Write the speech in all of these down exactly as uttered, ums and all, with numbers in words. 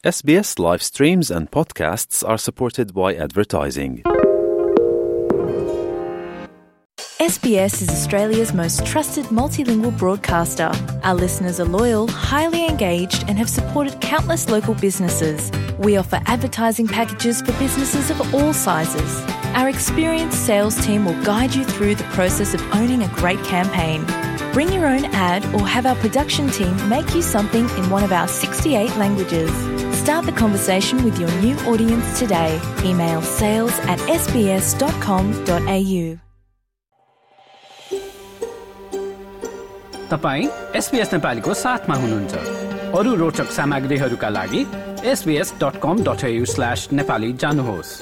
S B S live streams and podcasts are supported by advertising. S B S is Australia's most trusted multilingual broadcaster. Our listeners are loyal, highly engaged, and have supported countless local businesses. We offer advertising packages for businesses of all sizes. Our experienced sales team will guide you through the process of owning a great campaign. Bring your own ad or have our production team make you something in one of our sixty-eight languages. Start the conversation with your new audience today. Email sales at s b s dot com dot a u. तपाईँ SBS नेपालीको साथमा हुनुहुन्छ। अरू रोचक सामग्रीहरूका लागि S B S dot com dot A U slash Nepali जानुहोस्।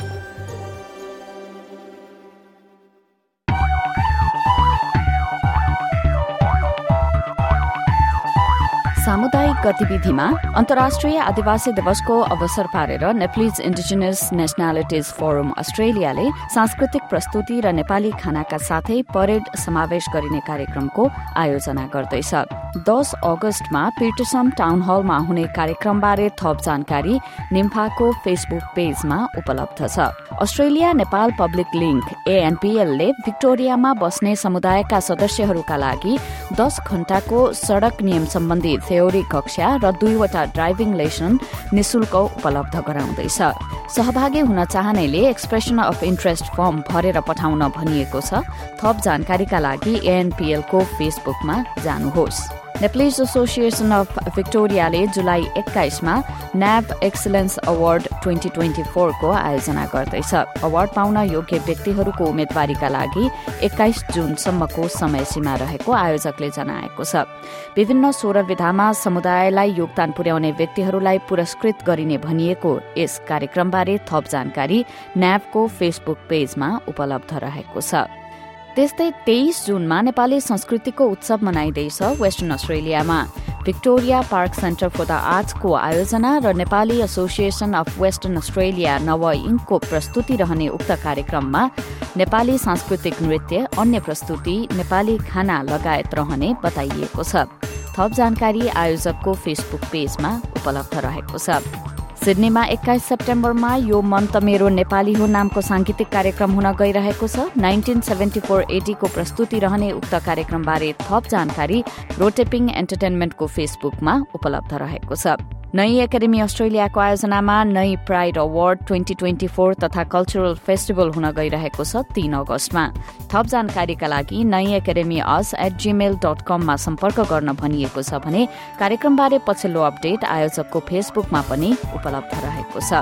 सामुदायिक गतिविधिमा अन्तर्राष्ट्रिय आदिवासी दिवसको अवसर पारेर नेप्लिज इन्डिजिनस नेशनलिटिज फोरम अस्ट्रेलियाले सांस्कृतिक प्रस्तुति र नेपाली खानाका साथै परेड समावेश गरिने कार्यक्रमको आयोजना गर्दैछ। दस अगस्तमा पिटरसन टाउन हलमा हुने कार्यक्रमबारे थप जानकारी निम्फाको फेसबुक पेजमा उपलब्ध छ। अस्ट्रेलिया नेपाल पब्लिक लिंक एएनपीएलले भिक्टोरियामा बस्ने समुदायका सदस्यहरूका लागि दस घण्टाको सड़क नियम सम्बन्धी थ्योरी कक्षा र दुईवटा ड्राइभिङ लेसन निशुल्क उपलब्ध गराउँदैछ। सहभागी हुन चाहनेले एक्सप्रेसन अफ इन्ट्रेस्ट फर्म भरेर पठाउन भनिएको छ। थप जानकारीका लागि एएनपीएलको फेसबुकमा जानुहोस्। नेप्लिज एसोसिएसन अफ भिक्टोरियाले जुलाई एक्काइसमा NAV excellence award twenty twenty four को आयोजना गर्दैछ। अवार्ड पाउन योग्य व्यक्तिहरूको उम्मेदवारीका लागि एक्काइस जुनसम्मको समय सीमा रहेको आयोजकले जनाएको छ। विभिन्न सोह्र विधामा समुदायलाई योगदान पुर्याउने व्यक्तिहरूलाई पुरस्कृत गरिने भनिएको यस कार्यक्रमबारे थप जानकारी न्याबको फेसबुक पेजमा उपलब्ध रहेको छ। त्यस्तै तेइस जुनमा नेपाली संस्कृतिको उत्सव मनाइँदैछ। वेस्टर्न अस्ट्रेलियामा Victoria park centre for the आर्ट्सको आयोजना र Nepali association of western Australia नव इङ्कको प्रस्तुति रहने उक्त कार्यक्रममा नेपाली सांस्कृतिक नृत्य, अन्य प्रस्तुति, नेपाली खाना लगायत रहने बताइएको छ। थप जानकारी आयोजकको फेसबुक पेजमा उपलब्ध रहेको छ। सिडनीमा एक्काइस सेप्टेम्बरमा यो मन त मेरो नेपाली हो नामको सांगीतिक कार्यक्रम हुन गइरहेको छ। नाइन्टिन सेभेन्टी फोर एटी को प्रस्तुति रहने उक्त कार्यक्रमबारे थप जानकारी रोटेपिङ एन्टरटेनमेन्टको फेसबुकमा उपलब्ध रहेको छ। नई एकाडेमी अस्ट्रेलियाको आयोजनामा Nai pride award twenty twenty four तथा कल्चरल फेस्टिभल हुन गइरहेको छ तीन अगस्तमा। थप जानकारीका लागि Nai academy us at Gmail dot कममा सम्पर्क गर्न भनिएको छ भने कार्यक्रमबारे पछिल्लो अपडेट आयोजकको फेसबुकमा पनि उपलब्ध रहेको छ।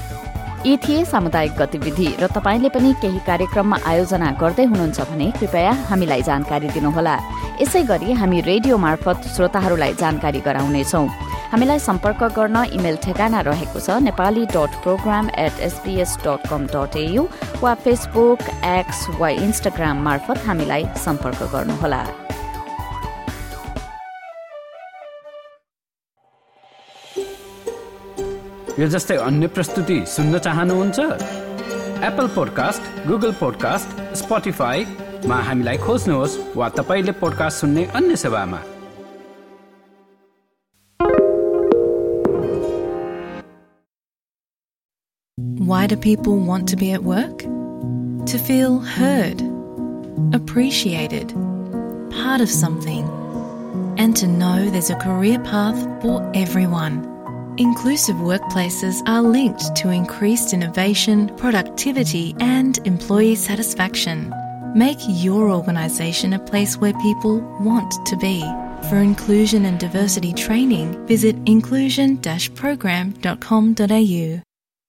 यी थिए सामुदायिक गतिविधि र तपाईले पनि केही कार्यक्रममा आयोजना गर्दै हुनुहुन्छ भने कृपया हामीलाई जानकारी दिनुहोला। यसै गरी हामी रेडियो मार्फत श्रोताहरूलाई जानकारी गराउनेछौं। हामीलाई सम्पर्क गर्न इमेल ठेगाना रहेको छ Nepali dot program at SBS dot com dot A U वा फेसबुक, एक्स वा इन्स्टाग्राम मार्फत हामीलाई सम्पर्क गर्नुहोला। यो जस्तै अन्य प्रस्तुति सुन्न चाहनुहुन्छ? एप्पल पोडकास्ट, गुगल पोडकास्ट, स्पोटिफाईमा हामीलाई खोज्नुहोस् वा तपाईले पोडकास्ट सुन्ने अन्य सेवामा। Why do people want to be at work? To feel heard, appreciated, part of something, and to know there's a career path for everyone. Inclusive workplaces are linked to increased innovation, productivity, and employee satisfaction. Make your organisation a place where people want to be. For inclusion and diversity training, visit inclusion dash program dot com dot a u.